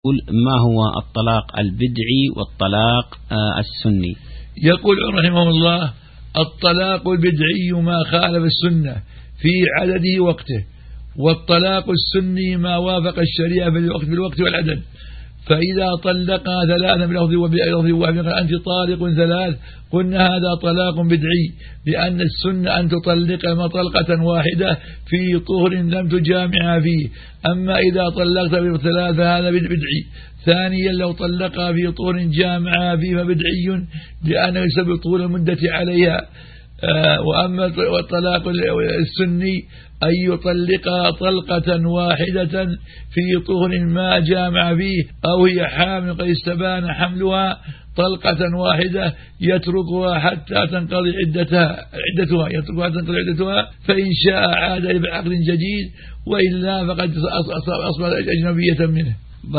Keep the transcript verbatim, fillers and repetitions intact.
ما هو الطلاق البدعي والطلاق السني؟ يقول رحمه الله: الطلاق البدعي ما خالف السنة في عدده وقته، والطلاق السني ما وافق الشريعة في الوقت بالوقت والعدد. فإذا طلقها ثلاثا بلفظ وبلفظ واحد قال أنت طالق ثلاث، قلنا هذا طلاق بدعي، لأن السنة أن تطلق طلقة واحدة في طهر لم تجامعها فيه. أما إذا طلقت بثلاث فهذا بدعي. ثانيا لو طلقها في طهر جامعها فيه فبدعي، لأنه يسبب طول المدة عليها. آه وأما الطلاق السني أن يطلقها طلقة واحدة في طهر ما جامع فيه، أو هي حامل قد استبان حملها، طلقة واحدة يتركها حتى تنقضي عدتها عدتها يتركها حتى تنقضي عدتها، فإن شاء عاد بعقد جديد، وإلا فقد أصبحت أجنبية منه.